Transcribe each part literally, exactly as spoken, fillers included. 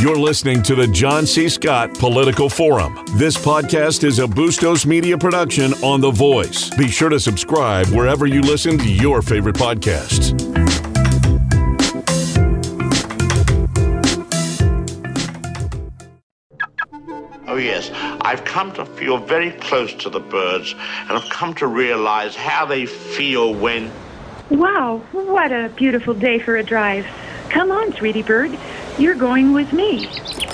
You're listening to the John C. Scott Political Forum. This podcast is a Bustos Media production on The Voice. Be sure to subscribe wherever you listen to your favorite podcasts. Oh, yes. I've come to feel very close to the birds, and I've come to realize how they feel when... Wow, what a beautiful day for a drive. Come on, sweetie bird. You're going with me.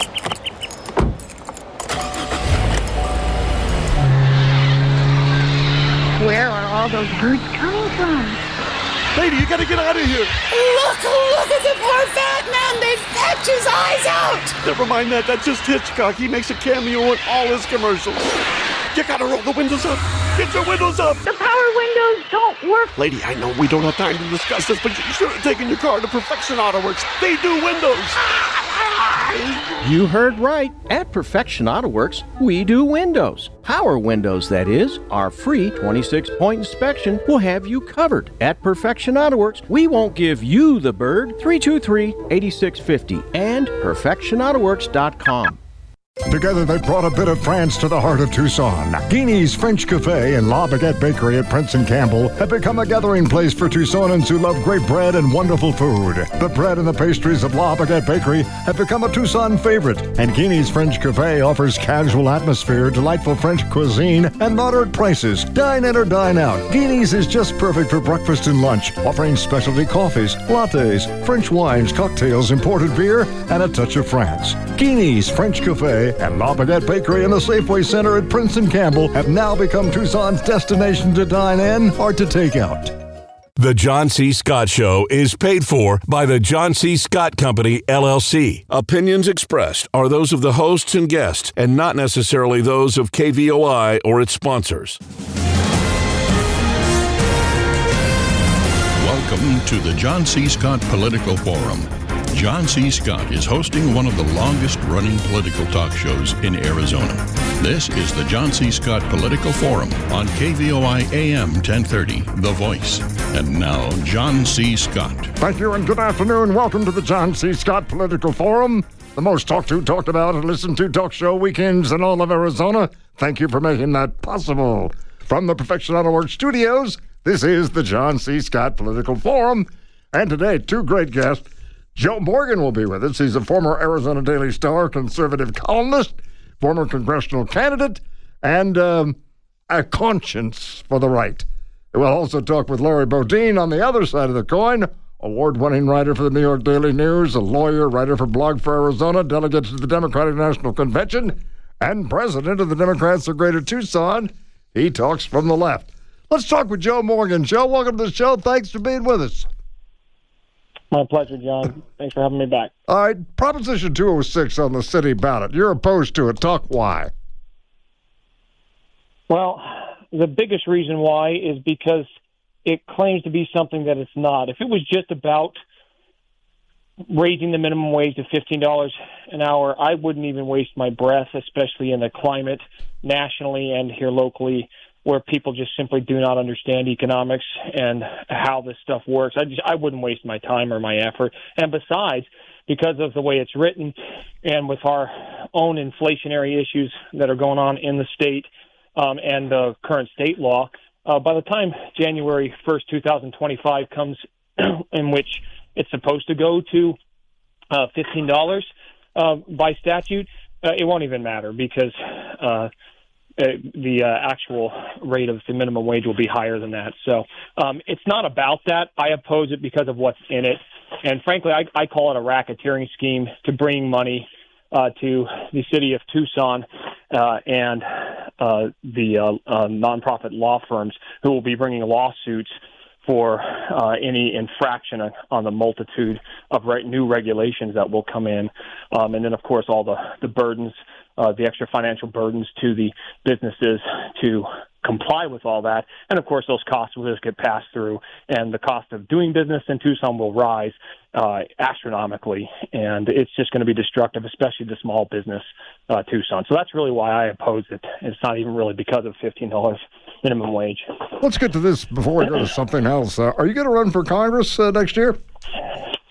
Where are all those birds coming from? Lady, you gotta get out of here. Look, look at the poor fat man. They fetch his eyes out. Never mind that. That's just Hitchcock. He makes a cameo in all his commercials. You gotta roll the windows up. Get your windows up. The power windows don't work. Lady, I know we don't have time to discuss this, but you should have taken your car to Perfection Auto Works. They do windows. You heard right. At Perfection Auto Works, we do windows. Power windows, that is. Our free twenty-six point inspection will have you covered. At Perfection Auto Works, we won't give you the bird. three two three, eight six five zero and perfection auto works dot com. Together they've brought a bit of France to the heart of Tucson. Guinea's French Cafe and La Baguette Bakery at Prince and Campbell have become a gathering place for Tucsonans who love great bread and wonderful food. The bread and the pastries of La Baguette Bakery have become a Tucson favorite, and Guinea's French Cafe offers casual atmosphere, delightful French cuisine, and moderate prices. Dine in or dine out. Guinea's is just perfect for breakfast and lunch, offering specialty coffees, lattes, French wines, cocktails, imported beer, and a touch of France. Guinea's French Cafe and La Baguette Bakery in the Safeway Center at Prince and Campbell have now become Tucson's destination to dine in or to take out. The John C. Scott Show is paid for by the John C. Scott Company, L L C. Opinions expressed are those of the hosts and guests and not necessarily those of K V O I or its sponsors. Welcome to the John C. Scott Political Forum. John C. Scott is hosting one of the longest-running political talk shows in Arizona. This is the John C. Scott Political Forum on K V O I A M ten thirty, The Voice. And now, John C. Scott. Thank you and good afternoon. Welcome to the John C. Scott Political Forum, the most talked to, talked about, and listened to talk show weekends in all of Arizona. Thank you for making that possible. From the Perfection Auto Works studios, this is the John C. Scott Political Forum. And today, two great guests. Joe Morgan will be with us. He's a former Arizona Daily Star conservative columnist, former congressional candidate, and um, a conscience for the right. We'll also talk with Larry Bodine on the other side of the coin, award-winning writer for the New York Daily News, a lawyer, writer for Blog for Arizona, delegate to the Democratic National Convention, and president of the Democrats of Greater Tucson. He talks from the left. Let's talk with Joe Morgan. Joe, welcome to the show. Thanks for being with us. My pleasure, John. Thanks for having me back. All right, Proposition two oh six on the city ballot. You're opposed to it. Talk why. Well, the biggest reason why is because it claims to be something that it's not. If it was just about raising the minimum wage to fifteen dollars an hour, I wouldn't even waste my breath, especially in the climate nationally and here locally, where people just simply do not understand economics and how this stuff works. I just I wouldn't waste my time or my effort. And besides, because of the way it's written and with our own inflationary issues that are going on in the state um, and the current state law, uh, by the time January first, twenty twenty-five comes, in which it's supposed to go to uh, fifteen dollars uh, by statute, uh, it won't even matter because uh, Uh, the uh, actual rate of the minimum wage will be higher than that. So um, it's not about that. I oppose it because of what's in it. And frankly, I, I call it a racketeering scheme to bring money uh, to the city of Tucson uh, and uh, the uh, uh, nonprofit law firms who will be bringing lawsuits for uh, any infraction on the multitude of re- new regulations that will come in. Um, and then, of course, all the, the burdens, uh, the extra financial burdens to the businesses to comply with all that. And, of course, those costs will just get passed through, and the cost of doing business in Tucson will rise uh, astronomically, and it's just going to be destructive, especially to small business uh, Tucson. So that's really why I oppose it. It's not even really because of fifteen dollars minimum wage. Let's get to this before we go to something else. Uh, are you going to run for Congress uh, next year?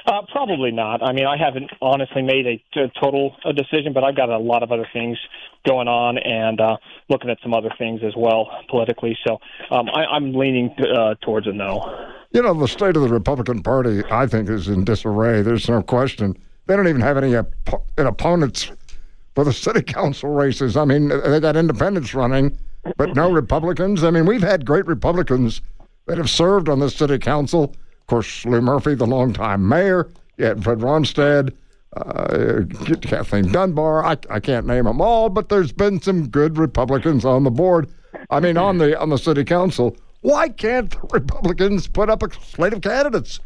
Uh, probably not. I mean, I haven't honestly made a, a total a decision, but I've got a lot of other things going on and uh, looking at some other things as well politically. So um, I, I'm leaning uh, towards a no. You know, the state of the Republican Party, I think, is in disarray. There's no question. They don't even have any op- opponents for the city council races. I mean, they got independents running, but no Republicans. I mean, we've had great Republicans that have served on the city council. Of course, Lou Murphy, the longtime mayor. You had Fred Ronstadt, uh, Kathleen Dunbar. I, I can't name them all, but there's been some good Republicans on the board. I mean, on the on the city council. Why can't the Republicans put up a slate of candidates?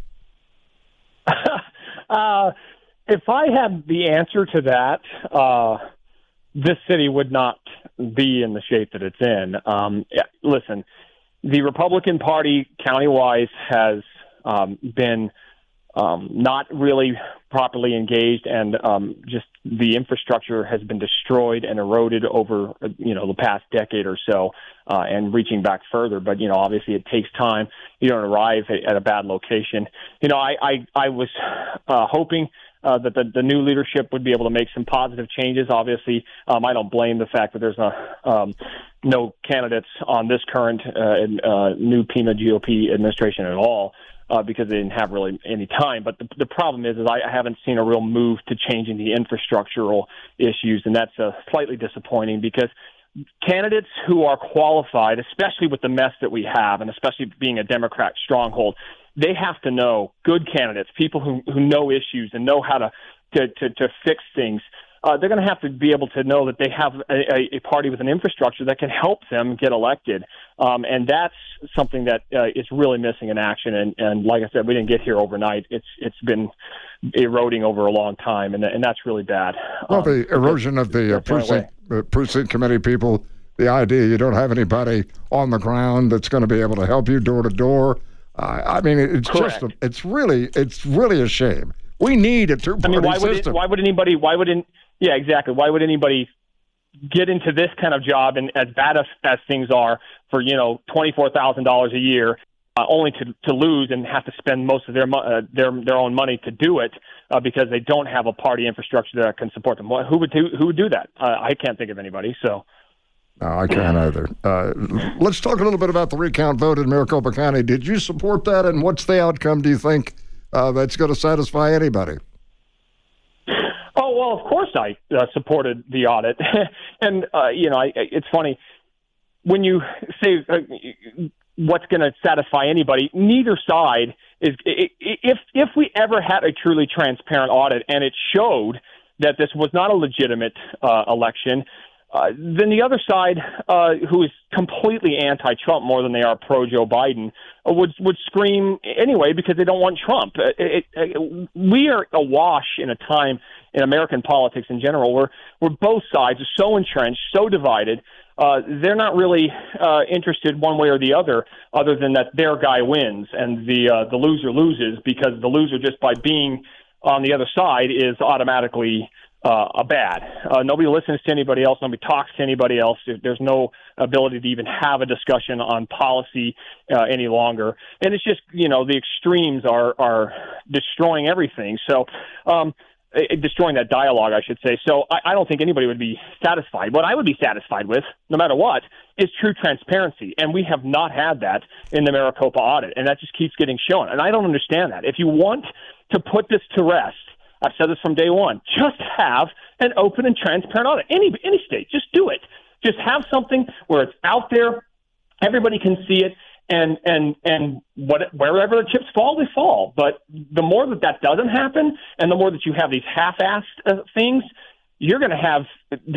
uh, if I had the answer to that, uh, this city would not be in the shape that it's in. Um, yeah, listen, the Republican Party county-wise has um, been um, not really properly engaged, and um, just the infrastructure has been destroyed and eroded over, you know, the past decade or so, uh, and reaching back further. But, you know, obviously it takes time. You don't arrive at, at a bad location. You know, I, I, I was uh, hoping uh, that the, the new leadership would be able to make some positive changes. Obviously, um, I don't blame the fact that there's a, um, no candidates on this current uh, uh, new Pima G O P administration at all. Uh, because they didn't have really any time. But the, the problem is, is I haven't seen a real move to changing the infrastructural issues, and that's uh, slightly disappointing because candidates who are qualified, especially with the mess that we have, and especially being a Democrat stronghold, they have to know, good candidates, people who, who know issues and know how to, to, to, to fix things. Uh, they're going to have to be able to know that they have a, a party with an infrastructure that can help them get elected. Um, and that's something that uh, is really missing in action. And, and like I said, we didn't get here overnight. It's It's been eroding over a long time, and, and that's really bad. Well, the um, erosion of the uh, precinct, uh, precinct committee people, the idea you don't have anybody on the ground that's going to be able to help you door to door. Uh, I mean, it's Correct. just, a, it's really, it's really a shame. We need a two-party I mean, why would system. It, why would anybody? Why would in, Yeah, exactly. Why would anybody get into this kind of job, and as bad as, as things are, for you know twenty-four thousand dollars a year, uh, only to to lose and have to spend most of their uh, their their own money to do it uh, because they don't have a party infrastructure that can support them? Who would do who would do that? Uh, I can't think of anybody. So. No, I can't either. Uh, let's talk a little bit about the recount vote in Maricopa County. Did you support that, and what's the outcome, do you think, uh, that's going to satisfy anybody? Oh, well, of course I uh, supported the audit. and, uh, you know, I, it's funny. When you say uh, what's going to satisfy anybody, neither side is – if if we ever had a truly transparent audit and it showed that this was not a legitimate uh, election – Uh, then the other side, uh, who is completely anti-Trump more than they are pro-Joe Biden, uh, would would scream anyway because they don't want Trump. Uh, it, it, we are awash in a time in American politics in general where, where both sides are so entrenched, so divided. Uh, they're not really uh, interested one way or the other, other than that their guy wins and the uh, the loser loses, because the loser, just by being on the other side, is automatically Uh, a bad. Uh, nobody listens to anybody else. Nobody talks to anybody else. There's no ability to even have a discussion on policy uh, any longer. And it's just, you know, the extremes are are destroying everything. So, um, destroying that dialogue, I should say. So I, I don't think anybody would be satisfied. What I would be satisfied with, no matter what, is true transparency. And we have not had that in the Maricopa audit. And that just keeps getting shown. And I don't understand that. If you want to put this to rest, I've said this from day one, just have an open and transparent audit. Any any state, just do it. Just have something where it's out there, everybody can see it, and and and what, wherever the chips fall, they fall. But the more that that doesn't happen, and the more that you have these half-assed uh, things, you're going to have,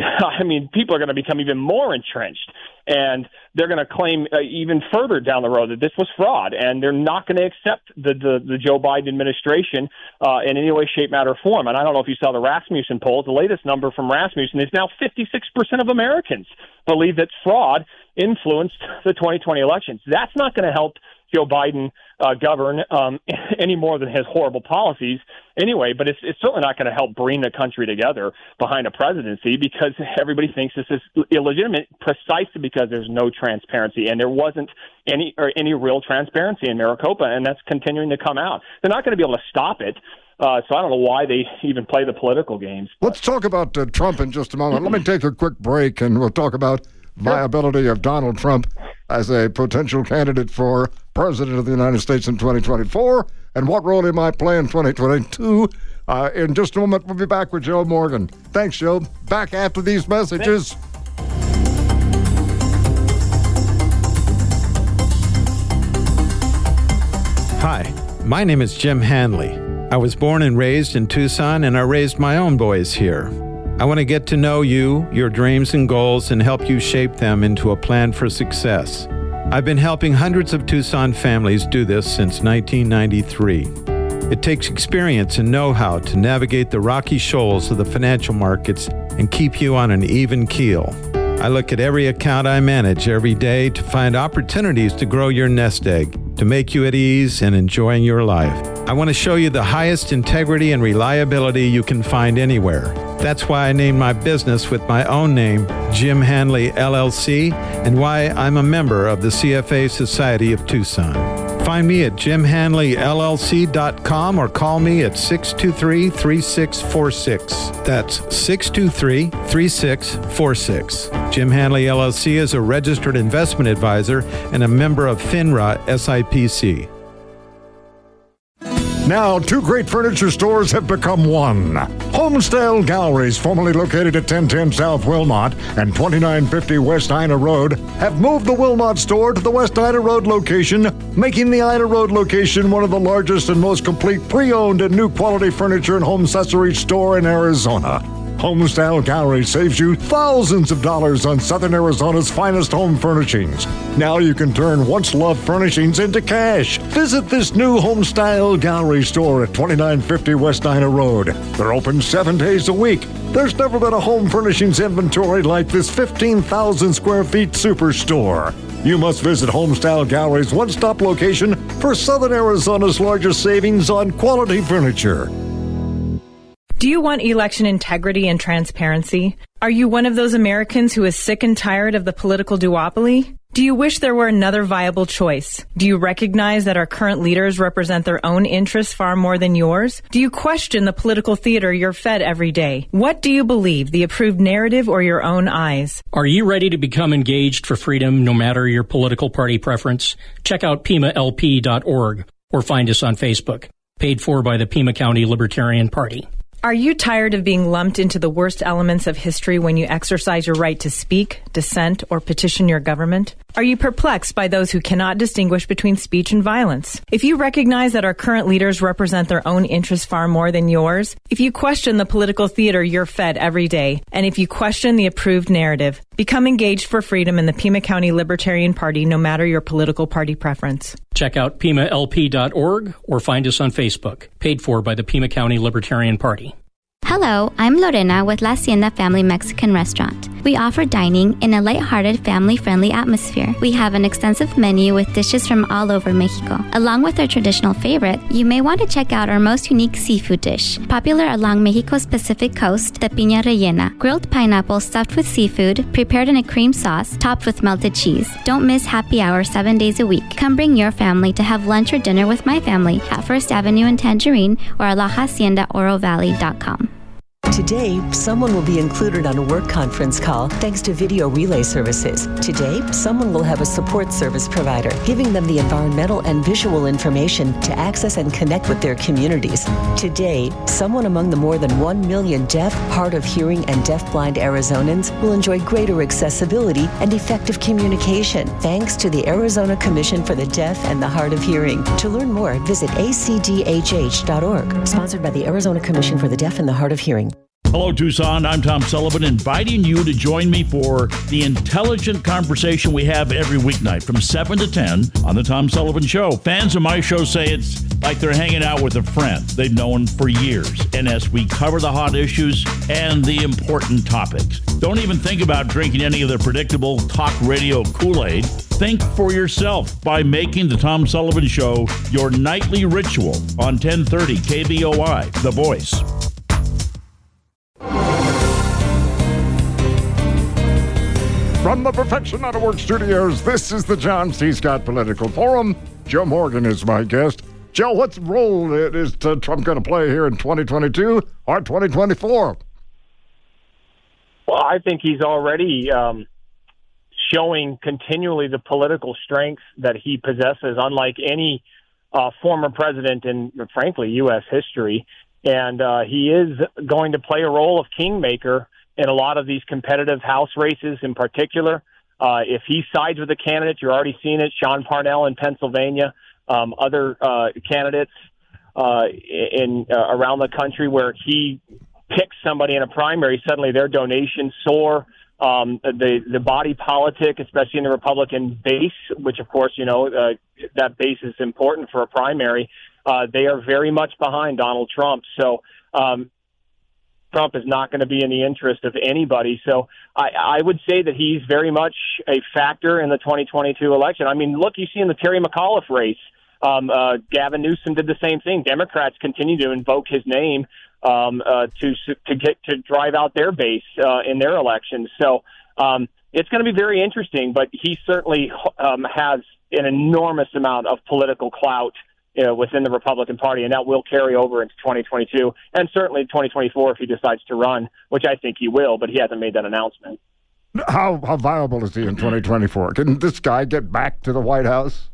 I mean, people are going to become even more entrenched, and they're going to claim uh, even further down the road that this was fraud, and they're not going to accept the, the, the Joe Biden administration uh, in any way, shape, matter, or form. And I don't know if you saw the Rasmussen polls. The latest number from Rasmussen is now fifty-six percent of Americans believe that fraud influenced the twenty twenty elections. That's not going to help Joe Biden uh, govern um, any more than his horrible policies anyway, but it's, it's certainly not going to help bring the country together behind a presidency, because everybody thinks this is illegitimate precisely because there's no transparency, and there wasn't any or any real transparency in Maricopa, and that's continuing to come out. They're not going to be able to stop it. Uh, so I don't know why they even play the political games. Let's talk about uh, Trump in just a moment. Let me take a quick break, and we'll talk about viability of Donald Trump as a potential candidate for president of the United States in twenty twenty-four, and what role he might play in twenty twenty-two. Uh, in just a moment, we'll be back with Joe Morgan. Thanks, Joe. Back after these messages. Hi, my name is Jim Hanley. I was born and raised in Tucson, and I raised my own boys here. I want to get to know you, your dreams and goals, and help you shape them into a plan for success. I've been helping hundreds of Tucson families do this since nineteen ninety-three. It takes experience and know-how to navigate the rocky shoals of the financial markets and keep you on an even keel. I look at every account I manage every day to find opportunities to grow your nest egg, to make you at ease and enjoying your life. I want to show you the highest integrity and reliability you can find anywhere. That's why I named my business with my own name, Jim Hanley L L C, and why I'm a member of the C F A Society of Tucson. Find me at jim hanley l l c dot com or call me at six two three, three six four six. That's six two three, three six four six. Jim Hanley L L C is a registered investment advisor and a member of FINRA S I P C. Now, two great furniture stores have become one. Homestyle Galleries, formerly located at ten ten South Wilmot and twenty-nine fifty West Ina Road, have moved the Wilmot store to the West Ina Road location, making the Ina Road location one of the largest and most complete pre-owned and new quality furniture and home accessories store in Arizona. Homestyle Gallery saves you thousands of dollars on Southern Arizona's finest home furnishings. Now you can turn once-loved furnishings into cash. Visit this new Homestyle Gallery store at twenty-nine fifty West Ina Road. They're open seven days a week. There's never been a home furnishings inventory like this fifteen thousand square feet superstore. You must visit Homestyle Gallery's one-stop location for Southern Arizona's largest savings on quality furniture. Do you want election integrity and transparency? Are you one of those Americans who is sick and tired of the political duopoly? Do you wish there were another viable choice? Do you recognize that our current leaders represent their own interests far more than yours? Do you question the political theater you're fed every day? What do you believe, the approved narrative or your own eyes? Are you ready to become engaged for freedom no matter your political party preference? Check out pima l p dot org or find us on Facebook. Paid for by the Pima County Libertarian Party. Are you tired of being lumped into the worst elements of history when you exercise your right to speak, dissent, or petition your government? Are you perplexed by those who cannot distinguish between speech and violence? If you recognize that our current leaders represent their own interests far more than yours, if you question the political theater you're fed every day, and if you question the approved narrative, become engaged for freedom in the Pima County Libertarian Party no matter your political party preference. Check out pima l p dot org or find us on Facebook. Paid for by the Pima County Libertarian Party. Hello, I'm Lorena with La Hacienda Family Mexican Restaurant. We offer dining in a lighthearted, family-friendly atmosphere. We have an extensive menu with dishes from all over Mexico. Along with our traditional favorite, you may want to check out our most unique seafood dish. Popular along Mexico's Pacific coast, the piña rellena, grilled pineapple stuffed with seafood, prepared in a cream sauce, topped with melted cheese. Don't miss happy hour seven days a week. Come bring your family to have lunch or dinner with my family at First Avenue in Tangerine or at la hacienda oro valley dot com. Today, someone will be included on a work conference call thanks to video relay services. Today, someone will have a support service provider, giving them the environmental and visual information to access and connect with their communities. Today, someone among the more than one million deaf, hard of hearing, and deafblind Arizonans will enjoy greater accessibility and effective communication thanks to the Arizona Commission for the Deaf and the Hard of Hearing. To learn more, visit a c d h h dot org. Sponsored by the Arizona Commission for the Deaf and the Hard of Hearing. Hello, Tucson. I'm Tom Sullivan, inviting you to join me for the intelligent conversation we have every weeknight from seven to ten on the Tom Sullivan Show. Fans of my show say it's like they're hanging out with a friend they've known for years. And as we cover the hot issues and the important topics, don't even think about drinking any of the predictable talk radio Kool-Aid. Think for yourself by making the Tom Sullivan Show your nightly ritual on ten thirty K V O I, The Voice. From the Perfection Out of Work studios, this is the John C. Scott Political Forum. Joe Morgan is my guest. Joe, what role is uh, Trump going to play here in twenty twenty-two or twenty twenty-four? Well, I think he's already um, showing continually the political strength that he possesses, unlike any uh, former president in, frankly, U S history. And uh, he is going to play a role of kingmaker in a lot of these competitive House races in particular. Uh, if he sides with a candidate, you're already seeing it, Sean Parnell in Pennsylvania, um, other uh, candidates uh, in uh, around the country where he picks somebody in a primary, suddenly their donations soar. Um, the, the body politic, especially in the Republican base, which, of course, you know, uh, that base is important for a primary, uh, they are very much behind Donald Trump. So um, Trump is not going to be in the interest of anybody. So I, I would say that he's very much a factor in the twenty twenty-two election. I mean, look, you see in the Terry McAuliffe race, um, uh, Gavin Newsom did the same thing. Democrats continue to invoke his name um, uh, to to get to drive out their base uh, in their elections. So um, it's going to be very interesting. But he certainly um, has an enormous amount of political clout You know, within the Republican Party, and that will carry over into twenty twenty-two and certainly twenty twenty-four if he decides to run, which I think he will, but he hasn't made that announcement. How how viable is he in twenty twenty-four? Can this guy get back to the White House?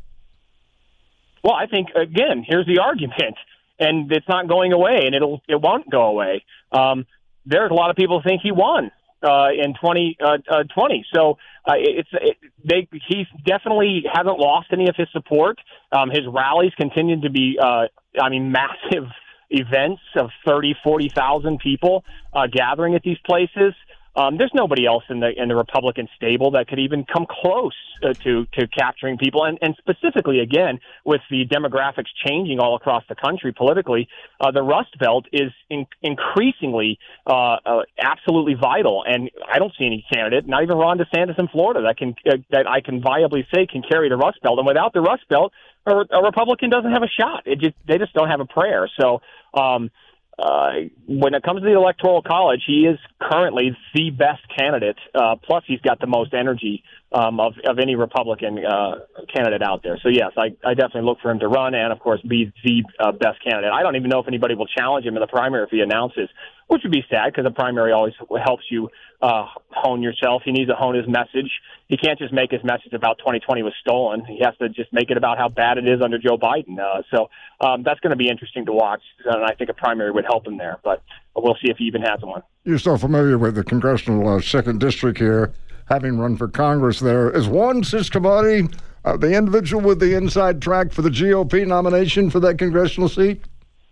Well, I think, again, here's the argument, and it's not going away, and it'll it won't go away. Um, there's a lot of people who think he won uh, in twenty twenty, so uh, it's it, they he definitely hasn't lost any of his support. Um, his rallies continue to be, uh, I mean, massive events of thirty, forty thousand people uh, gathering at these places. Um, there's nobody else in the in the Republican stable that could even come close uh, to to capturing people, and, and specifically, again, with the demographics changing all across the country politically, uh, the Rust Belt is in, increasingly uh, uh, absolutely vital. And I don't see any candidate, not even Ron DeSantis in Florida, that can uh, that I can viably say can carry the Rust Belt. And without the Rust Belt, a, a Republican doesn't have a shot. It just they just don't have a prayer. So. Um, Uh, when it comes to the Electoral College, he is currently the best candidate. Uh, plus, he's got the most energy um, of, of any Republican uh, candidate out there. So, yes, I, I definitely look for him to run and, of course, be the uh, best candidate. I don't even know if anybody will challenge him in the primary if he announces, which would be sad because the primary always helps you uh, hone yourself. He needs to hone his message. He can't just make his message about twenty twenty was stolen. He has to just make it about how bad it is under Joe Biden. Uh, so um, that's going to be interesting to watch, and I think a primary would help him there. But we'll see if he even has one. You're so familiar with the congressional uh, second district here, having run for Congress there. Is Juan Ciscomani uh, the individual with the inside track for the G O P nomination for that congressional seat?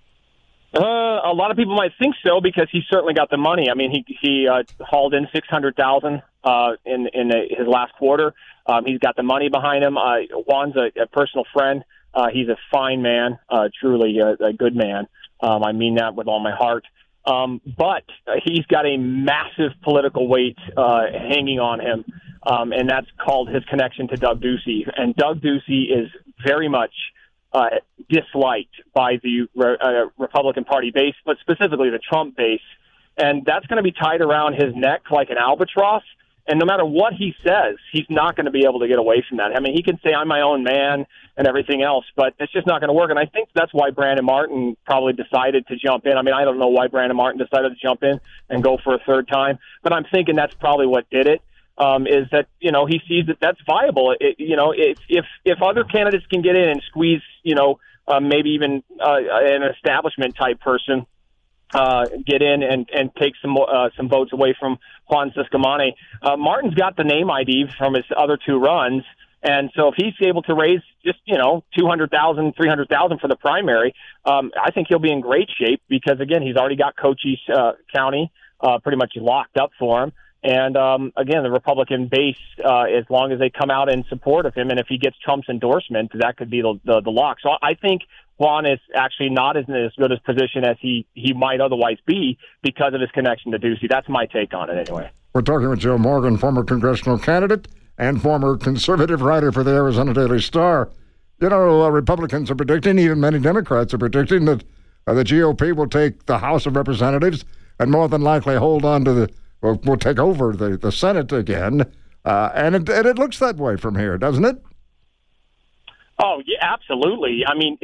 Uh, a lot of people might think so because he certainly got the money. I mean, he he uh, hauled in six hundred thousand uh, in in a, his last quarter. Um, he's got the money behind him. Uh, Juan's a, a personal friend. Uh, he's a fine man, uh, truly a, a good man. Um, I mean that with all my heart. Um, but he's got a massive political weight uh, hanging on him, um, and that's called his connection to Doug Ducey. And Doug Ducey is very much uh, disliked by the uh, Republican Party base, but specifically the Trump base. And that's going to be tied around his neck like an albatross. And no matter what he says, he's not going to be able to get away from that. I mean, he can say, I'm my own man and everything else, but it's just not going to work. And I think that's why Brandon Martin probably decided to jump in. I mean, I don't know why Brandon Martin decided to jump in and go for a third time, but I'm thinking that's probably what did it, um, is that, you know, he sees that that's viable. It, you know, if, if, if other candidates can get in and squeeze, you know, uh, maybe even uh, an establishment type person, Uh, get in and, and take some uh, some votes away from Juan Ciscomani. Uh, Martin's got the name I D from his other two runs, and so if he's able to raise just, you know, two hundred thousand, three hundred thousand for the primary, um, I think he'll be in great shape because, again, he's already got Cochise uh, County uh, pretty much locked up for him. And, um, again, the Republican base, uh, as long as they come out in support of him, and if he gets Trump's endorsement, that could be the, the, the lock. So I think Juan is actually not as in as good a position as he, he might otherwise be because of his connection to Ducey. That's my take on it anyway. We're talking with Joe Morgan, former congressional candidate and former conservative writer for the Arizona Daily Star. You know, uh, Republicans are predicting, even many Democrats are predicting, that uh, the G O P will take the House of Representatives and more than likely hold on to the, will will take over the, the Senate again. Uh, and, it, and it looks that way from here, doesn't it? Oh, yeah, absolutely. I mean, it,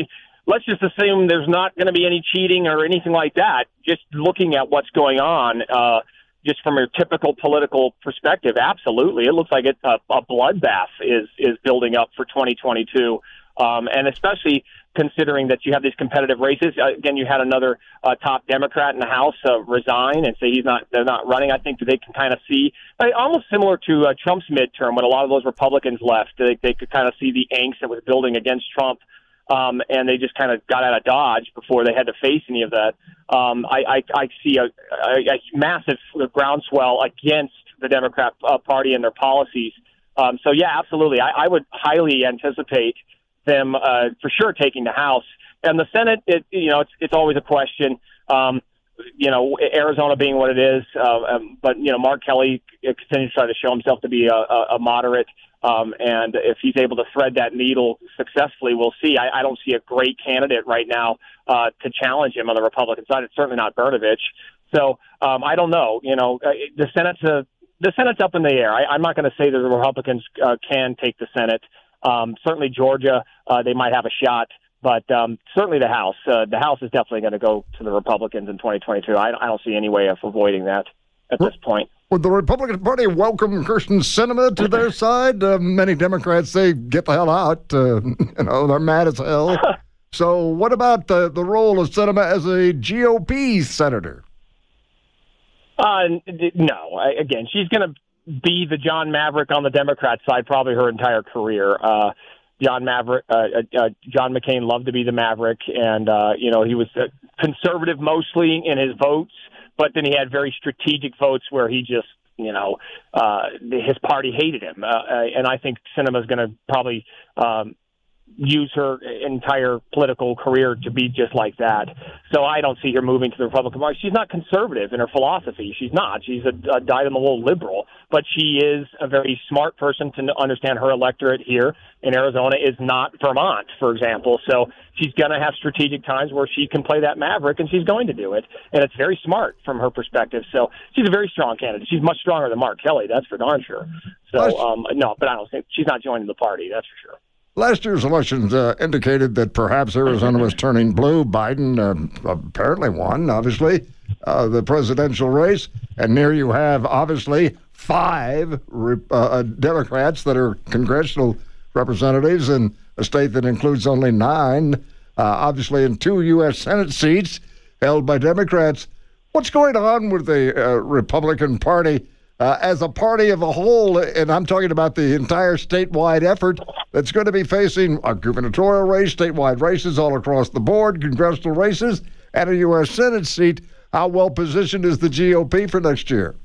let's just assume there's not going to be any cheating or anything like that. Just looking at what's going on, uh, just from a typical political perspective, absolutely, it looks like it's a, a bloodbath is is building up for twenty twenty-two, um, and especially considering that you have these competitive races. Uh, again, you had another uh, top Democrat in the House uh, resign and say he's not, they're not running. I think that they can kind of see, uh, almost similar to uh, Trump's midterm when a lot of those Republicans left. They, they could kind of see the angst that was building against Trump, um, and they just kind of got out of Dodge before they had to face any of that. Um, I, I, I see a, a, a massive groundswell against the Democrat uh, Party and their policies. Um, so, yeah, absolutely. I, I would highly anticipate them uh, for sure taking the House. And the Senate, it, you know, it's it's always a question, um, you know, Arizona being what it is. Uh, um, but, you know, Mark Kelly continues to try to show himself to be a, a, a moderate. Um, and if he's able to thread that needle successfully, we'll see. I, I don't see a great candidate right now uh, to challenge him on the Republican side. It's certainly not Brnovich. So um, I don't know. You know, the Senate's, a, the Senate's up in the air. I, I'm not going to say that the Republicans uh, can take the Senate. Um, certainly Georgia, uh, they might have a shot, but um, certainly the House. Uh, the House is definitely going to go to the Republicans in twenty twenty-two. I, I don't see any way of avoiding that at this point. Would the Republican Party welcome Kyrsten Sinema to their side? Uh, many Democrats say, get the hell out. Uh, you know, they're mad as hell. So what about the, the role of Sinema as a G O P senator? Uh, no. I, again, she's going to be the John Maverick on the Democrat side probably her entire career. Uh, John Maverick, uh, uh, John McCain loved to be the Maverick, and uh, you know he was uh, conservative mostly in his votes, but then he had very strategic votes where he just, you know, uh, his party hated him, uh, and I think Sinema's going to probably um, use her entire political career to be just like that. So I don't see her moving to the Republican Party. She's not conservative in her philosophy. She's not. She's a, a dyed-in-the-wool liberal, but she is a very smart person to understand her electorate here in Arizona is not Vermont, for example. So she's going to have strategic times where she can play that maverick, and she's going to do it. And it's very smart from her perspective. So she's a very strong candidate. She's much stronger than Mark Kelly, that's for darn sure. So, um, no, but I don't think she's not joining the party, that's for sure. Last year's elections uh, indicated that perhaps Arizona was turning blue. Biden uh, apparently won, obviously, uh, the presidential race. And here you have, obviously, five uh, Democrats that are congressional representatives in a state that includes only nine, uh, obviously, in two U S Senate seats held by Democrats. What's going on with the uh, Republican Party Uh, as a party of a whole, and I'm talking about the entire statewide effort that's going to be facing a gubernatorial race, statewide races all across the board, congressional races, and a U S Senate seat? How well positioned is the G O P for next year?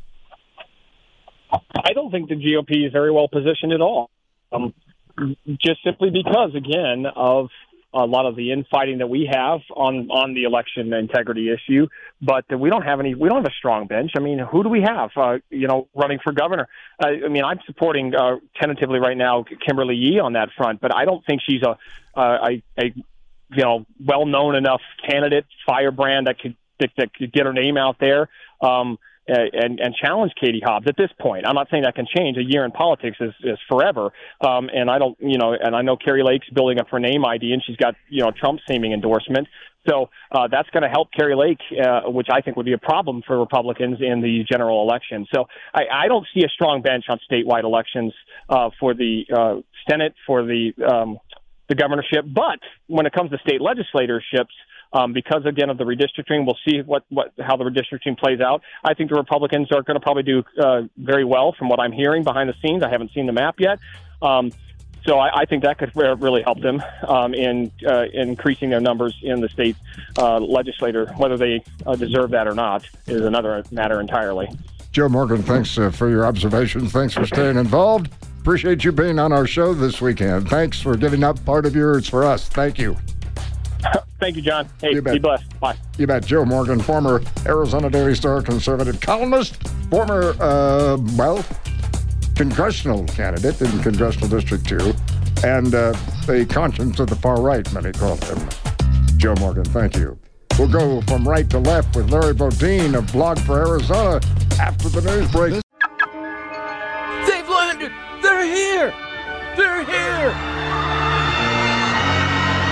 I don't think the G O P is very well positioned at all, um, just simply because, again, of a lot of the infighting that we have on, on the election integrity issue, but we don't have any, we don't have a strong bench. I mean, who do we have, uh, you know, running for governor? Uh, I mean, I'm supporting uh, tentatively right now Kimberly Yee on that front, but I don't think she's a, uh, a, a you know, well-known enough candidate, firebrand that could, that, that could get her name out there. Um, And, and challenge Katie Hobbs at this point. I'm not saying that can change. A year in politics is, is forever. Um, and I don't, you know, and I know Carrie Lake's building up her name I D, and she's got, you know, Trump's seeming endorsement. So uh, that's going to help Carrie Lake, uh, which I think would be a problem for Republicans in the general election. So I, I don't see a strong bench on statewide elections uh, for the uh, Senate, for the um, the governorship. But when it comes to state legislatorships, Um, because, again, of the redistricting, we'll see what, what how the redistricting plays out. I think the Republicans are going to probably do uh, very well from what I'm hearing behind the scenes. I haven't seen the map yet. Um, so I, I think that could really help them um, in uh, increasing their numbers in the state uh, legislature. Whether they uh, deserve that or not is another matter entirely. Joe Morgan, thanks uh, for your observations. Thanks for staying involved. Appreciate you being on our show this weekend. Thanks for giving up part of yours for us. Thank you. Thank you, John. Hey, be blessed. Bye. You bet. Joe Morgan, former Arizona Daily Star conservative columnist, former, uh, well, congressional candidate in Congressional District two, and uh, the conscience of the far right, many call him. Joe Morgan, thank you. We'll go from right to left with Larry Bodine of Blog for Arizona after the news break. They've landed! They're here! They're here!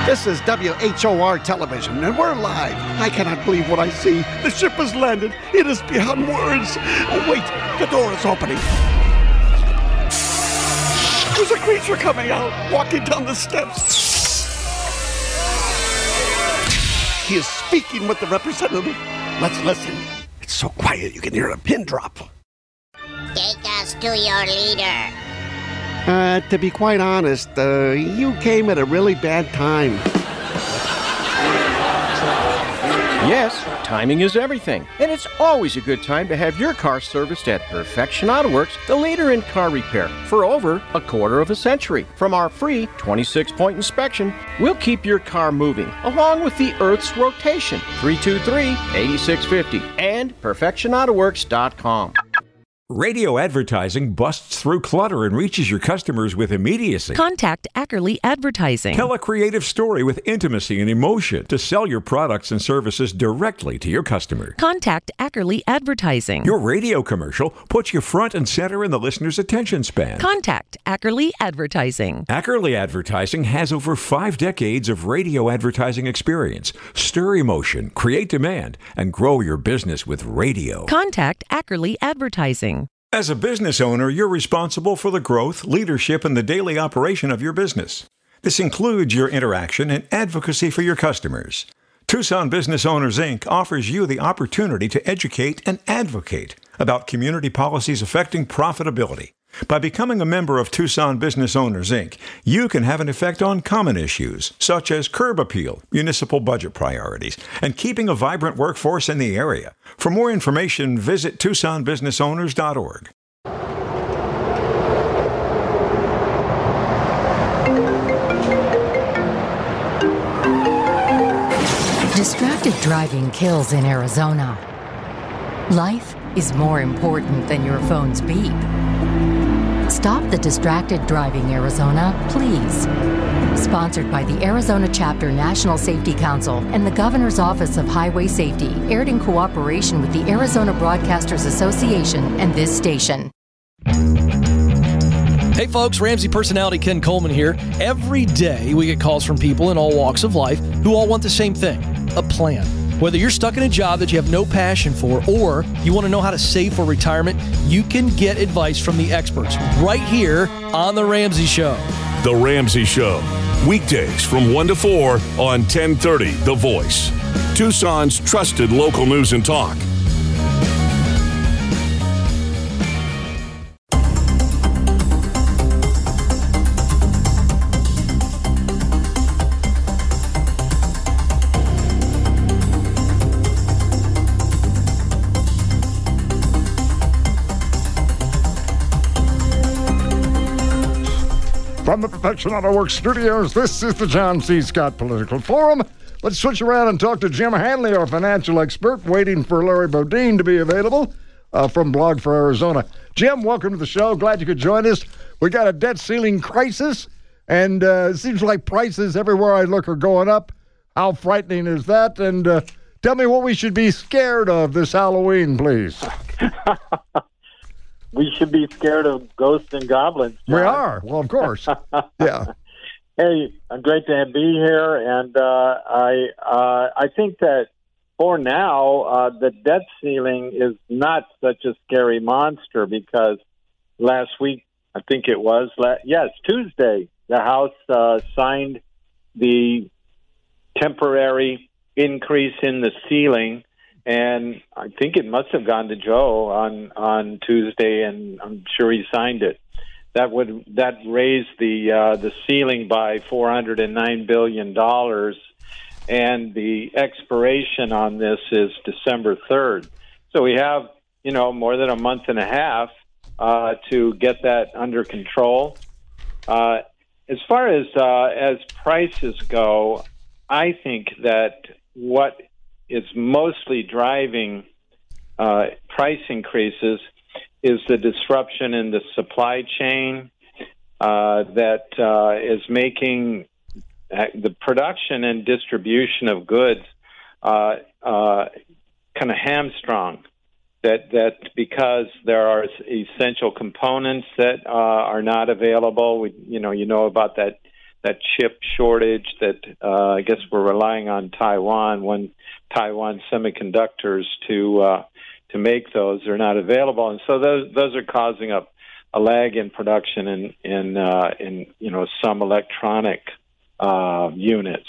This is W H O R Television, and we're live. I cannot believe what I see. The ship has landed. It is beyond words. Oh, wait, the door is opening. There's a creature coming out, walking down the steps. He is speaking with the representative. Let's listen. It's so quiet you can hear a pin drop. Take us to your leader. Uh, to be quite honest, uh, you came at a really bad time. Yes, timing is everything, and it's always a good time to have your car serviced at Perfection Auto Works, the leader in car repair, for over a quarter of a century. From our free twenty-six point inspection, we'll keep your car moving, along with the Earth's rotation. three two three, eight six five zero and perfection auto works dot com. Radio advertising busts through clutter and reaches your customers with immediacy. Contact Ackerley Advertising. Tell a creative story with intimacy and emotion to sell your products and services directly to your customer. Contact Ackerley Advertising. Your radio commercial puts you front and center in the listener's attention span. Contact Ackerley Advertising. Ackerley Advertising has over five decades of radio advertising experience. Stir emotion, create demand, and grow your business with radio. Contact Ackerley Advertising. As a business owner, you're responsible for the growth, leadership, and the daily operation of your business. This includes your interaction and advocacy for your customers. Tucson Business Owners, Incorporated offers you the opportunity to educate and advocate about community policies affecting profitability. By becoming a member of Tucson Business Owners, Incorporated, you can have an effect on common issues, such as curb appeal, municipal budget priorities, and keeping a vibrant workforce in the area. For more information, visit tucson business owners dot org. Distracted driving kills in Arizona. Life is more important than your phone's beep. Stop the distracted driving, Arizona, please. Sponsored by the Arizona Chapter National Safety Council and the Governor's Office of Highway Safety, aired in cooperation with the Arizona Broadcasters Association and this station. Hey folks, Ramsey personality Ken Coleman here. Every day we get calls from people in all walks of life who all want the same thing, a plan. Whether you're stuck in a job that you have no passion for or you want to know how to save for retirement, you can get advice from the experts right here on The Ramsey Show. The Ramsey Show, weekdays from one to four on ten thirty The Voice, Tucson's trusted local news and talk. From the Perfection Auto Works studios, this is the John C. Scott Political Forum. Let's switch around and talk to Jim Hanley, our financial expert, waiting for Larry Bodine to be available uh, from Blog for Arizona. Jim, welcome to the show. Glad you could join us. We got a debt ceiling crisis, and uh, it seems like prices everywhere I look are going up. How frightening is that? And uh, tell me what we should be scared of this Halloween, please. We should be scared of ghosts and goblins, John. We are. Well, of course. Yeah. Hey, great to be here, and uh, I uh, I think that for now, uh, the debt ceiling is not such a scary monster because last week, I think it was, la- yes, Tuesday, the House uh, signed the temporary increase in the ceiling. And I think it must have gone to Joe on, on Tuesday, and I'm sure he signed it. That would that raised the uh, the ceiling by four hundred nine billion dollars, and the expiration on this is December third. So we have you know more than a month and a half uh, to get that under control. Uh, as far as uh, as prices go, I think that what is mostly driving uh, price increases is the disruption in the supply chain uh, that uh, is making the production and distribution of goods uh, uh, kind of hamstrung. That that because there are essential components that uh, are not available. We, you know, you know about that that chip shortage that uh, I guess we're relying on Taiwan when Taiwan Semiconductors to uh, to make those are not available, and so those those are causing a, a lag in production in in uh, in you know some electronic uh, units.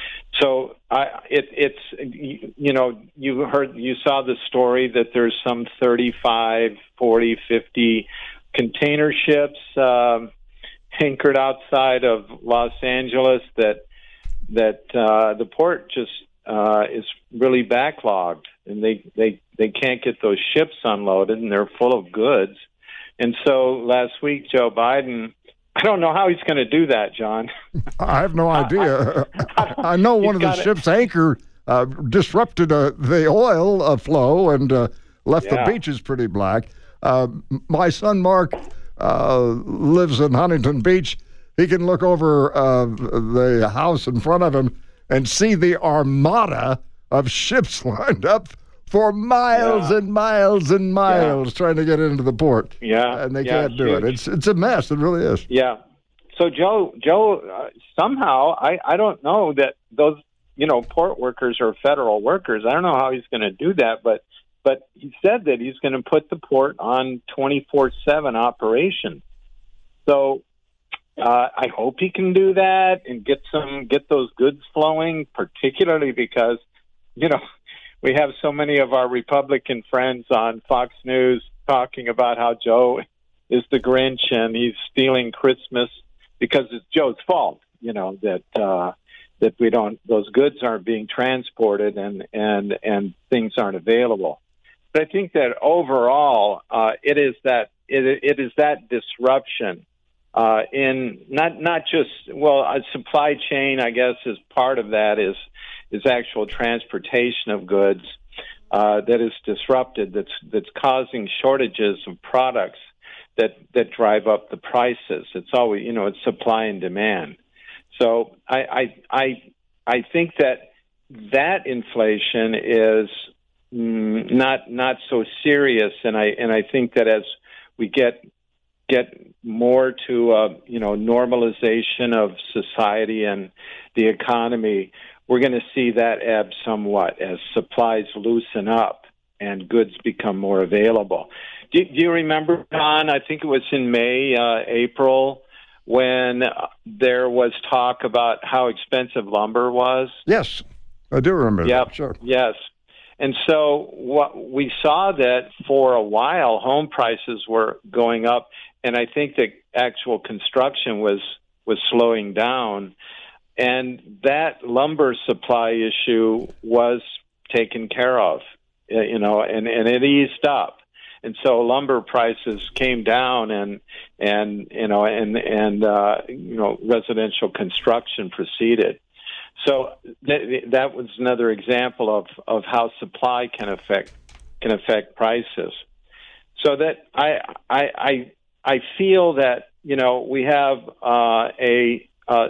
So I, it, it's, you know, you heard, you saw the story that there's some thirty-five, forty, fifty container ships um, anchored outside of Los Angeles that that uh, the port just uh, is really backlogged, and they, they, they can't get those ships unloaded, and they're full of goods. And so last week, Joe Biden, I don't know how he's going to do that, John. I have no idea. I, I know one of the it. ship's anchor uh, disrupted uh, the oil uh, flow and uh, left yeah. the beaches pretty black. Uh, my son Mark uh, lives in Huntington Beach. He can look over uh, the house in front of him and see the armada of ships lined up for miles yeah. and miles and miles yeah. trying to get into the port. Yeah, and they yeah, can't do huge. it. It's it's a mess. It really is. Yeah. So Joe, Joe, uh, somehow I, I don't know that those you know port workers are federal workers. I don't know how he's going to do that, but but he said that he's going to put the port on twenty-four seven operation. So uh, I hope he can do that and get some get those goods flowing, particularly because you know. We have so many of our Republican friends on Fox News talking about how Joe is the Grinch and he's stealing Christmas because it's Joe's fault, you know, that uh, that we don't, those goods aren't being transported and, and, and things aren't available. But I think that overall, uh, it is that it, it is that disruption uh, in not not just, well, a supply chain, I guess, is part of that is is actual transportation of goods uh, that is disrupted, that's that's causing shortages of products that that drive up the prices. It's always, you know, it's supply and demand. So I I I, I think that that inflation is mm, not not so serious, and I and I think that as we get get more to uh, you know normalization of society and the economy, we're going to see that ebb somewhat as supplies loosen up and goods become more available. Do, do you remember, Don, I think it was in May, uh, April, when there was talk about how expensive lumber was? Yes, I do remember yep. that, sure. Yes. And so what we saw that for a while, home prices were going up, and I think that actual construction was, was slowing down. And that lumber supply issue was taken care of, you know, and, and it eased up. And so lumber prices came down and, and you know, and, and uh, you know, residential construction proceeded. So th- that was another example of, of how supply can affect can affect prices. So that I I I, I feel that, you know, we have uh, a, a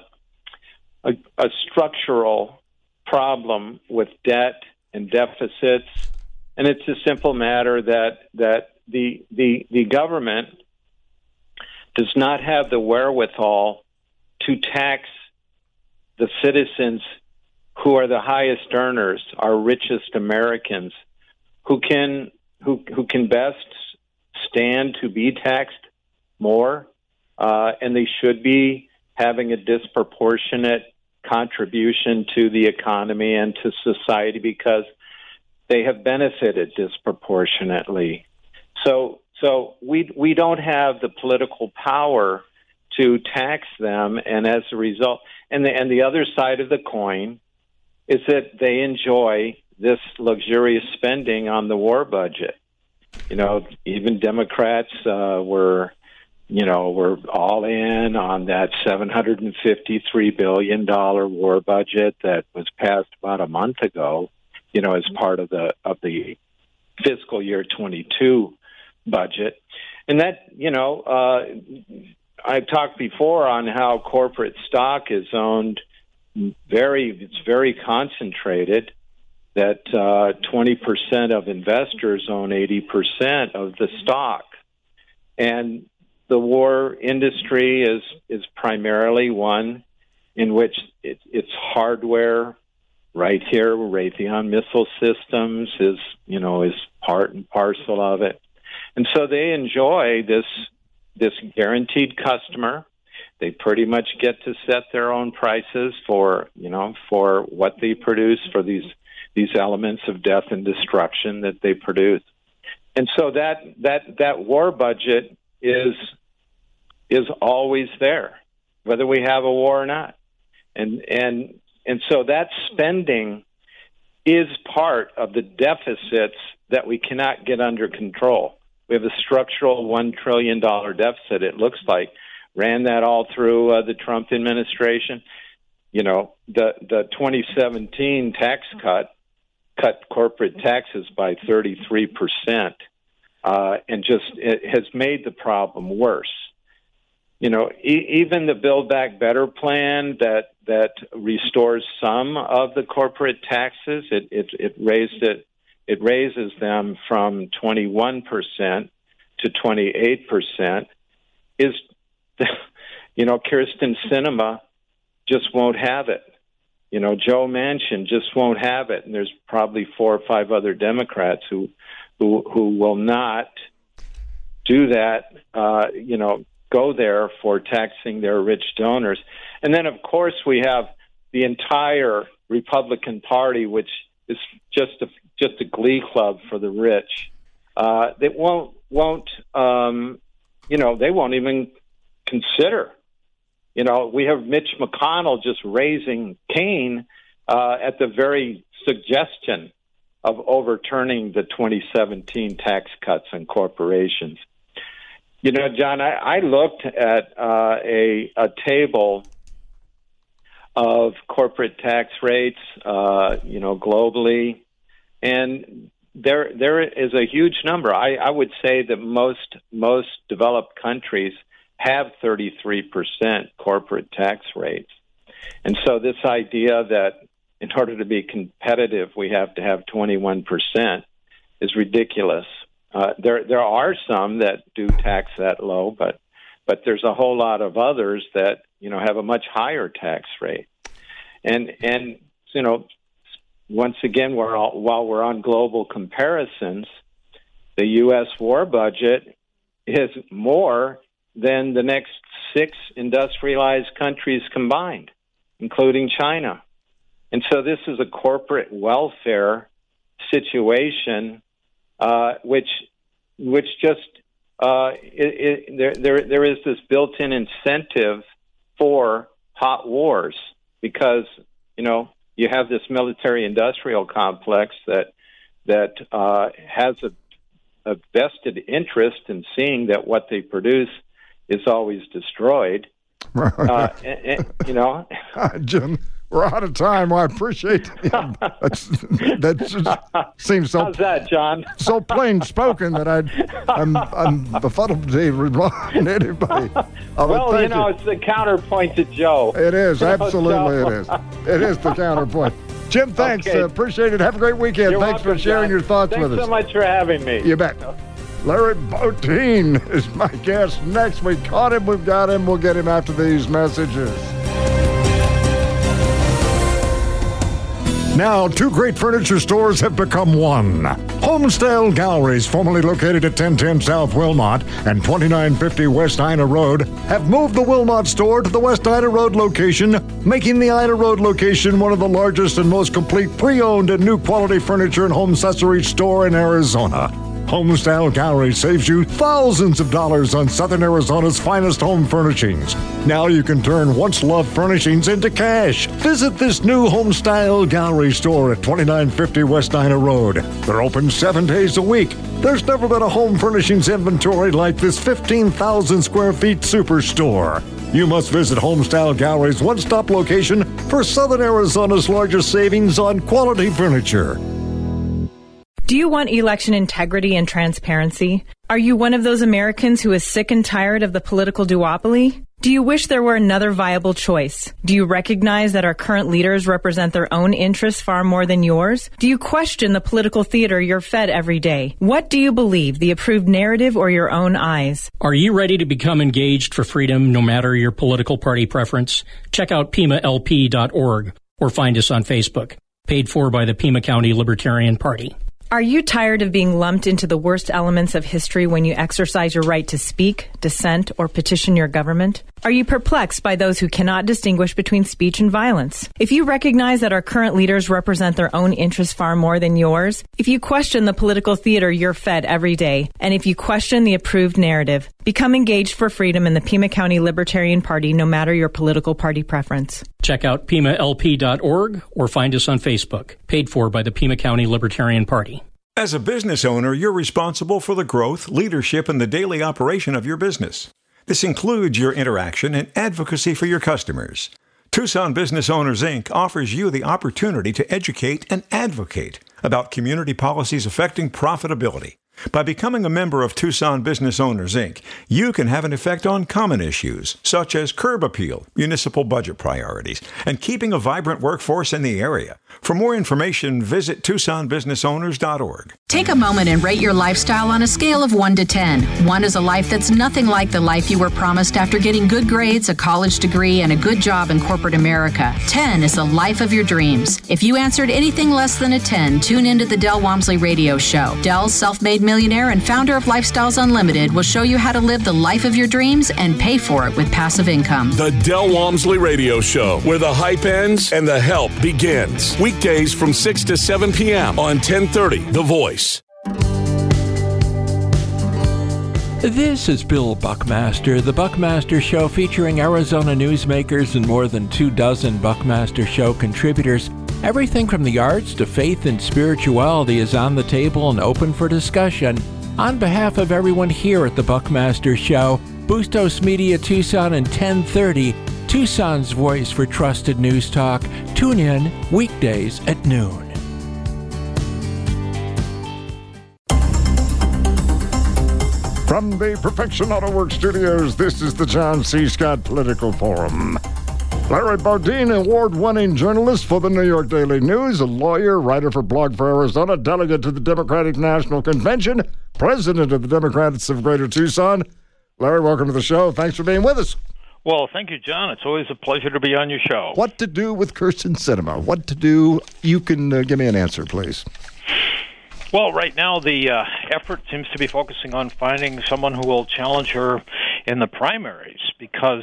A, a structural problem with debt and deficits, and it's a simple matter that that the the the government does not have the wherewithal to tax the citizens who are the highest earners, our richest Americans, who can who who can best stand to be taxed more, uh, and they should be having a disproportionate contribution to the economy and to society because they have benefited disproportionately. So, so we we don't have the political power to tax them, and as a result, and the and the other side of the coin is that they enjoy this luxurious spending on the war budget. You know, even Democrats uh, were. You know, we're all in on that seven hundred fifty-three billion dollars war budget that was passed about a month ago, you know, as part of the of the fiscal year twenty-two budget. And that, you know, uh, I've talked before on how corporate stock is owned very, it's very concentrated, that uh, twenty percent of investors own eighty percent of the stock. And the war industry is is primarily one in which it, it's hardware right here. Raytheon Missile Systems is, you know, is part and parcel of it. And so they enjoy this this guaranteed customer. They pretty much get to set their own prices for, you know, for what they produce, for these these elements of death and destruction that they produce. And so that that that war budget is is always there, whether we have a war or not. And and and so that spending is part of the deficits that we cannot get under control. We have a structural one trillion dollars deficit, it looks like. Ran that all through uh, the Trump administration. You know, the, the twenty seventeen tax cut cut corporate taxes by thirty-three percent, uh, and just it has made the problem worse. You know, e- even the Build Back Better plan that that restores some of the corporate taxes, it it, it raised it it raises them from twenty-one percent to twenty-eight percent. Is you know, Kyrsten Sinema just won't have it. You know, Joe Manchin just won't have it, and there's probably four or five other Democrats who who who will not do that. Uh, you know, go there for taxing their rich donors, and then of course we have the entire Republican Party, which is just a just a glee club for the rich. Uh, they won't won't um, you know they won't even consider. You know, we have Mitch McConnell just raising Cain uh, at the very suggestion of overturning the twenty seventeen tax cuts on corporations. You know, John, I, I looked at uh, a, a table of corporate tax rates, uh, you know, globally, and there there is a huge number. I, I would say that most most developed countries have thirty-three percent corporate tax rates. And so this idea that in order to be competitive, we have to have twenty-one percent is ridiculous. Uh, there there are some that do tax that low, but but there's a whole lot of others that, you know, have a much higher tax rate. And, and you know, once again, we're all, while we're on global comparisons, the U S war budget is more than the next six industrialized countries combined, including China. And so this is a corporate welfare situation, uh, which which just uh, it, it, there there there is this built-in incentive for hot wars because, you know, you have this military-industrial complex that that uh, has a, a vested interest in seeing that what they produce is always destroyed. Uh, and, and, you know, Jim, we're out of time. I appreciate it. That's, that just seems so. How's that, John? So plain spoken that I, I'm I'm befuddled to remind anybody. Well, you know, you. It's the counterpoint to Joe. It is, absolutely it is. It is the counterpoint. Jim, thanks. Okay. Uh, appreciate it. Have a great weekend. You're thanks welcome, for sharing John. your thoughts Thanks with us. Thanks so much for having me. You bet. Larry Botein is my guest next. We caught him. We've got him. We'll get him after these messages. Now, two great furniture stores have become one. Homestyle Galleries, formerly located at ten ten South Wilmot and twenty-nine fifty West Ina Road, have moved the Wilmot store to the West Ina Road location, making the Ina Road location one of the largest and most complete pre-owned and new quality furniture and home accessories store in Arizona. Homestyle Gallery saves you thousands of dollars on Southern Arizona's finest home furnishings. Now you can turn once-loved furnishings into cash. Visit this new Homestyle Gallery store at twenty-nine fifty West Ina Road. They're open seven days a week. There's never been a home furnishings inventory like this fifteen thousand square feet superstore. You must visit Homestyle Gallery's one-stop location for Southern Arizona's largest savings on quality furniture. Do you want election integrity and transparency? Are you one of those Americans who is sick and tired of the political duopoly? Do you wish there were another viable choice? Do you recognize that our current leaders represent their own interests far more than yours? Do you question the political theater you're fed every day? What do you believe, the approved narrative or your own eyes? Are you ready to become engaged for freedom no matter your political party preference? Check out Pima L P dot org or find us on Facebook. Paid for by the Pima County Libertarian Party. Are you tired of being lumped into the worst elements of history when you exercise your right to speak, dissent, or petition your government? Are you perplexed by those who cannot distinguish between speech and violence? If you recognize that our current leaders represent their own interests far more than yours, if you question the political theater you're fed every day, and if you question the approved narrative, become engaged for freedom in the Pima County Libertarian Party no matter your political party preference. Check out Pima L P dot org or find us on Facebook. Paid for by the Pima County Libertarian Party. As a business owner, you're responsible for the growth, leadership, and the daily operation of your business. This includes your interaction and advocacy for your customers. Tucson Business Owners, Incorporated offers you the opportunity to educate and advocate about community policies affecting profitability. By becoming a member of Tucson Business Owners, Incorporated, you can have an effect on common issues, such as curb appeal, municipal budget priorities, and keeping a vibrant workforce in the area. For more information, visit Tucson Business Owners dot org. Take a moment and rate your lifestyle on a scale of one to ten. one is a life that's nothing like the life you were promised after getting good grades, a college degree, and a good job in corporate America. ten is the life of your dreams. If you answered anything less than a ten, tune into the Del Walmsley Radio Show. Del's self-made millionaire and founder of Lifestyles Unlimited will show you how to live the life of your dreams and pay for it with passive income. The Del Walmsley Radio Show, where the hype ends and the help begins. Weekdays from six to seven p.m. on ten thirty The Voice. This is Bill Buckmaster, the Buckmaster Show, featuring Arizona newsmakers and more than two dozen Buckmaster Show contributors. Everything from the arts to faith and spirituality is on the table and open for discussion. On behalf of everyone here at the Buckmaster Show, Bustos Media Tucson and ten thirty, Tucson's voice for trusted news talk. Tune in weekdays at noon. From the Perfection Auto Works studios, this is the John C. Scott Political Forum. Larry Bardeen, award-winning journalist for the New York Daily News, a lawyer, writer for Blog for Arizona, delegate to the Democratic National Convention, president of the Democrats of Greater Tucson. Larry, welcome to the show. Thanks for being with us. Well, thank you, John. It's always a pleasure to be on your show. What to do with Kyrsten Sinema? What to do? You can uh, give me an answer, please. Well, right now the uh, effort seems to be focusing on finding someone who will challenge her in the primaries, because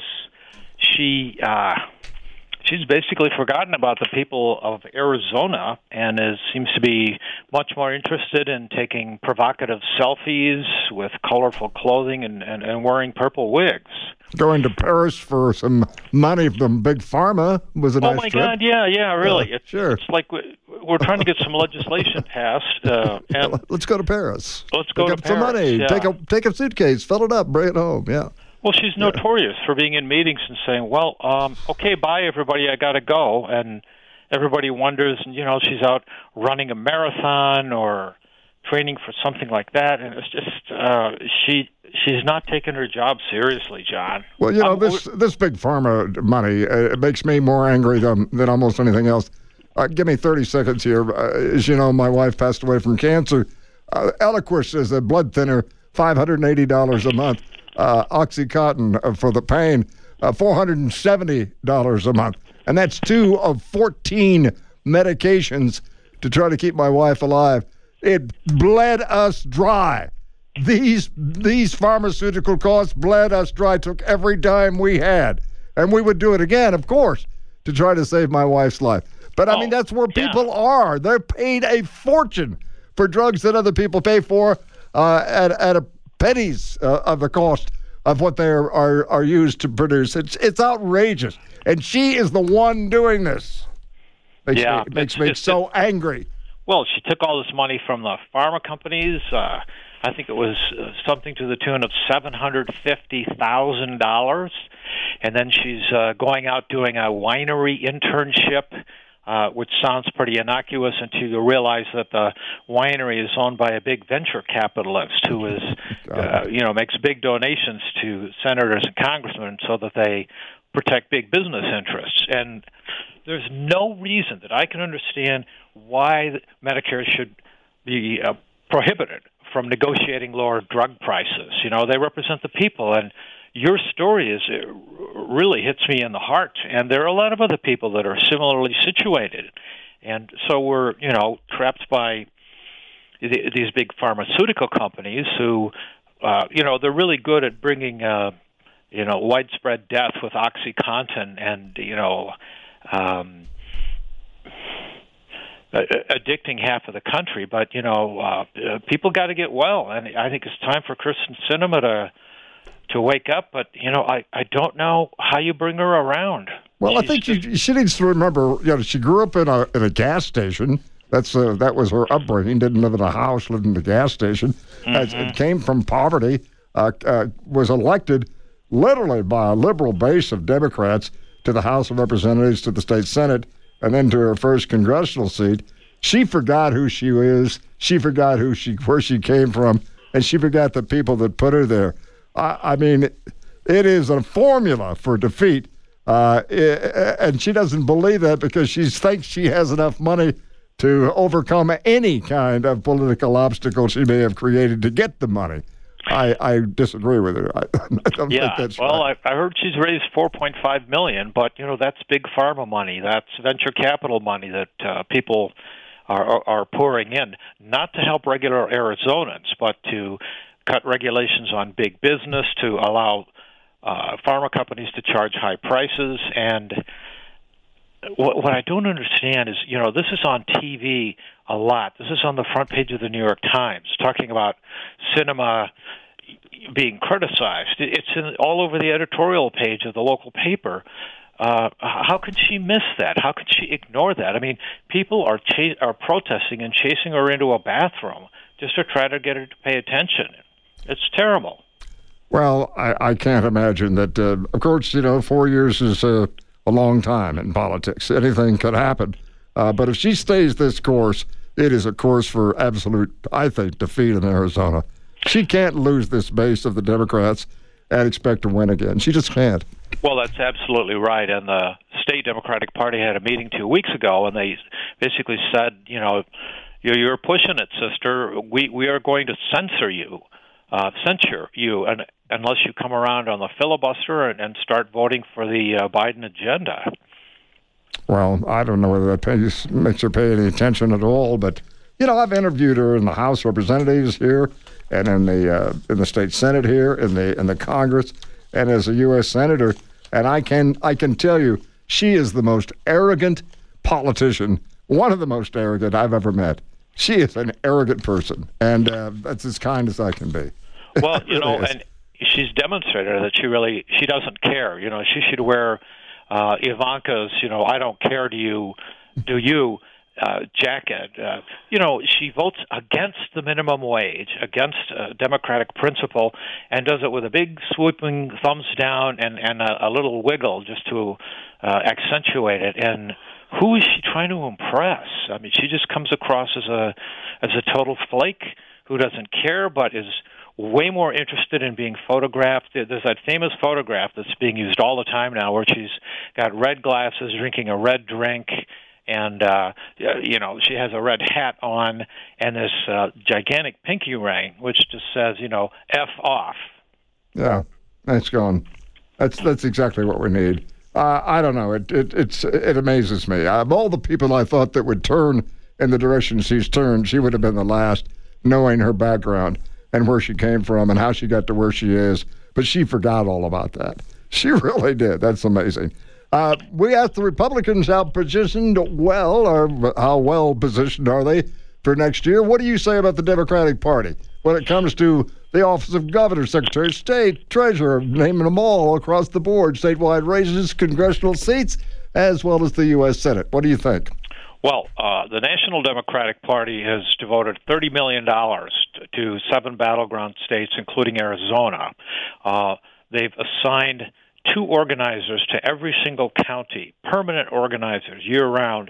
she uh, she's basically forgotten about the people of Arizona and is seems to be much more interested in taking provocative selfies with colorful clothing and, and, and wearing purple wigs. Going to Paris for some money from Big Pharma was a oh nice my trip. God, yeah, yeah, really. Uh, it's, sure. It's like we, we're trying to get some legislation passed. Uh, and let's go to Paris. Let's go Pick to up some Paris, money. yeah. Take a take a suitcase, fill it up, bring it home. Yeah. Well, she's notorious for being in meetings and saying, well, um, okay, bye, everybody, I got to go. And everybody wonders, you know, she's out running a marathon or training for something like that. And it's just, uh, she she's not taking her job seriously, John. Well, you know, um, this this Big Pharma money, uh, it makes me more angry than, than almost anything else. Uh, give me thirty seconds here. Uh, as you know, my wife passed away from cancer. Uh, Eliquis is a blood thinner, five hundred eighty dollars a month. Uh, Oxycontin uh, for the pain, uh, four hundred seventy dollars a month. And that's two of fourteen medications to try to keep my wife alive. It bled us dry. These these pharmaceutical costs bled us dry, took every dime we had. And we would do it again, of course, to try to save my wife's life. But, I oh, mean, that's where yeah. people are. They're paid a fortune for drugs that other people pay for uh, at, at a pennies uh, of the cost of what they are, are, are used to produce. It's it's outrageous. And she is the one doing this. Makes yeah, me, it makes it's, me it's, so it's, angry. Well, she took all this money from the pharma companies. Uh, I think it was uh, something to the tune of seven hundred fifty thousand dollars. And then she's uh, going out doing a winery internship uh, which sounds pretty innocuous until you realize that the winery is owned by a big venture capitalist who is, uh, you know, makes big donations to senators and congressmen so that they protect big business interests. And there's no reason that I can understand why Medicare should be uh, prohibited from negotiating lower drug prices. You know, they represent the people, and your story is it really hits me in the heart. And there are a lot of other people that are similarly situated, and so we're, you know, trapped by the, these big pharmaceutical companies who, uh, you know, they're really good at bringing, uh, you know, widespread death with OxyContin and, you know, um, addicting half of the country. But, you know, uh, people got to get well, and I think it's time for Kristen Sinema to to wake up. But, you know, I, I don't know how you bring her around. Well, She's I think she, she needs to remember, you know, she grew up in a in a gas station. That's uh, that was her upbringing. Didn't live in a house, lived in a gas station. Mm-hmm. As it came from poverty, uh, uh, was elected literally by a liberal base of Democrats to the House of Representatives, to the state Senate, and then to her first congressional seat. She forgot who she is. She forgot who she where she came from, and she forgot the people that put her there. I, I mean, it is a formula for defeat, uh, and she doesn't believe that because she thinks she has enough money to overcome any kind of political obstacle she may have created to get the money. I, I disagree with her. I, I don't yeah, think that's well, right. I, I heard she's raised four point five million dollars, but you know that's big pharma money. That's venture capital money that uh, people are, are are pouring in, not to help regular Arizonans, but to cut regulations on big business, to allow uh, pharma companies to charge high prices. And what, what I don't understand is, you know, this is on T V a lot. This is on the front page of the New York Times, talking about Sinema being criticized. It's in, all over the editorial page of the local paper. Uh, how could she miss that? How could she ignore that? I mean, people are ch- are protesting and chasing her into a bathroom just to try to get her to pay attention. It's terrible. Well, I, I can't imagine that. Uh, of course, you know, four years is uh, a long time in politics. Anything could happen. Uh, but if she stays this course, it is a course for absolute, I think, defeat in Arizona. She can't lose this base of the Democrats and expect to win again. She just can't. Well, that's absolutely right. And the state Democratic Party had a meeting two weeks ago, and they basically said, you know, you're, you're pushing it, sister. We we are going to censor you, uh, censure you, and unless you come around on the filibuster and, and start voting for the uh, Biden agenda. Well, I don't know whether that pays, makes her pay any attention at all, but, you know, I've interviewed her in the House of Representatives here and in the uh, in the state Senate here, in the in the Congress, and as a U S Senator, and I can I can tell you, she is the most arrogant politician, one of the most arrogant I've ever met. She is an arrogant person, and uh, that's as kind as I can be. Well, you know, and she's demonstrated that she really, she doesn't care. You know, she should wear uh, Ivanka's, you know, I don't care, do you, do you, uh, jacket. Uh, you know, she votes against the minimum wage, against uh, democratic principle, and does it with a big swooping thumbs down and, and a, a little wiggle just to uh, accentuate it. And who is she trying to impress? I mean, she just comes across as a as a total flake who doesn't care, but is way more interested in being photographed. There's that famous photograph that's being used all the time now where she's got red glasses, drinking a red drink, and, uh, you know, she has a red hat on and this uh, gigantic pinky ring, which just says, you know, F off. Yeah, that's gone. That's that's exactly what we need. Uh, I don't know. It it it's it amazes me. Of all the people I thought that would turn in the direction she's turned, she would have been the last, knowing her background and where she came from and how she got to where she is. But she forgot all about that. She really did. That's amazing. Uh, we asked the Republicans how positioned well, or how well positioned are they for next year. What do you say about the Democratic Party when it comes to the office of governor, secretary of state, treasurer, naming them all across the board, statewide races, congressional seats, as well as the U S Senate? What do you think? Well, uh, the National Democratic Party has devoted thirty million dollars to seven battleground states, including Arizona. Uh, they've assigned two organizers to every single county, permanent organizers year-round,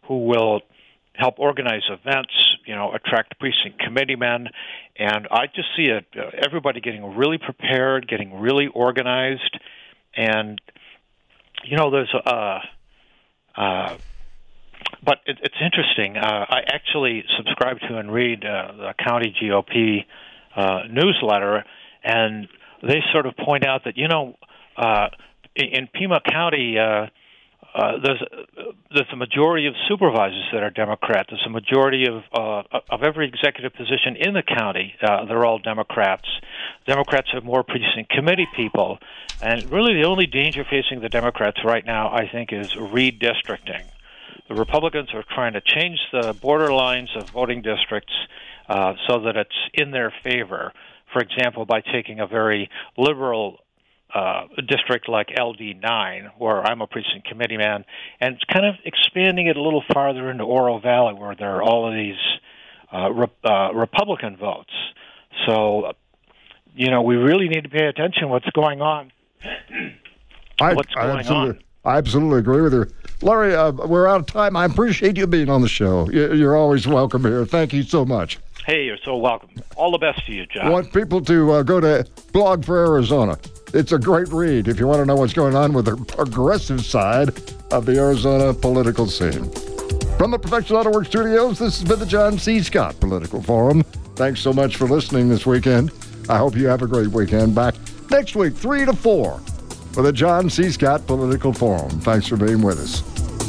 who will help organize events, you know, attract precinct committeemen. And I just see it, uh, everybody getting really prepared, getting really organized. And, you know, there's a, uh, but it, it's interesting. Uh, I actually subscribe to and read uh, the county G O P uh, newsletter, and they sort of point out that, you know, uh, in, in Pima County, uh, Uh, there's there's a majority of supervisors that are Democrat. There's a majority of uh, of every executive position in the county. Uh, they're all Democrats. Democrats have more precinct committee people, and really the only danger facing the Democrats right now, I think, is redistricting. The Republicans are trying to change the border lines of voting districts uh, so that it's in their favor. For example, by taking a very liberal Uh, a district like L D nine, where I'm a precinct committee man, and it's kind of expanding it a little farther into Oro Valley, where there are all of these uh, re- uh, Republican votes. So, you know, we really need to pay attention what's going on. I, what's I going absolutely, on? I absolutely agree with you. Larry, uh, we're out of time. I appreciate you being on the show. You're always welcome here. Thank you so much. Hey, you're so welcome. All the best to you, John. I want people to uh, go to Blog for Arizona. It's a great read if you want to know what's going on with the progressive side of the Arizona political scene. From the Perfection Auto Works studios, this has been the John C. Scott Political Forum. Thanks so much for listening this weekend. I hope you have a great weekend. Back next week, three to four, for the John C. Scott Political Forum. Thanks for being with us.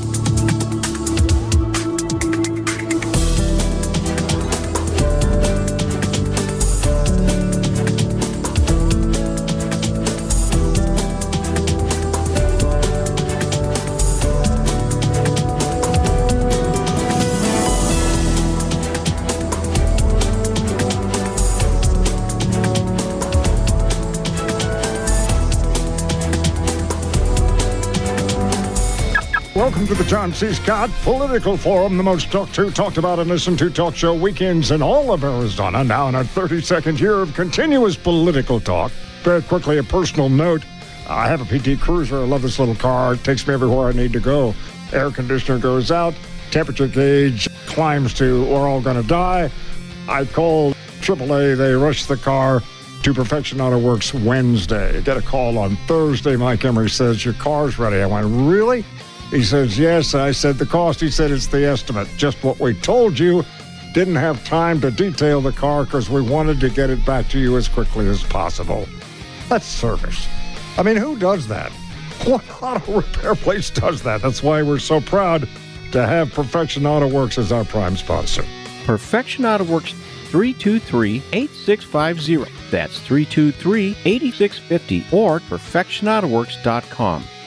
Welcome to the John C. Scott Political Forum, the most talked to, talked about, and listened to talk show weekends in all of Arizona. Now in our thirty-second year of continuous political talk. Very quickly, a personal note. I have a P T Cruiser. I love this little car. It takes me everywhere I need to go. Air conditioner goes out. Temperature gauge climbs to we're all going to die. I called triple A. They rushed the car to Perfection Auto Works Wednesday. Get a call on Thursday. Mike Emery says, your car's ready. I went, really? He says, yes. I said, the cost? He said, it's the estimate. Just what we told you. Didn't have time to detail the car because we wanted to get it back to you as quickly as possible. That's service. I mean, who does that? What auto repair place does that? That's why we're so proud to have Perfection Auto Works as our prime sponsor. Perfection Auto Works, three two three, eight six five zero. That's three two three, eight six five zero or perfection auto works dot com.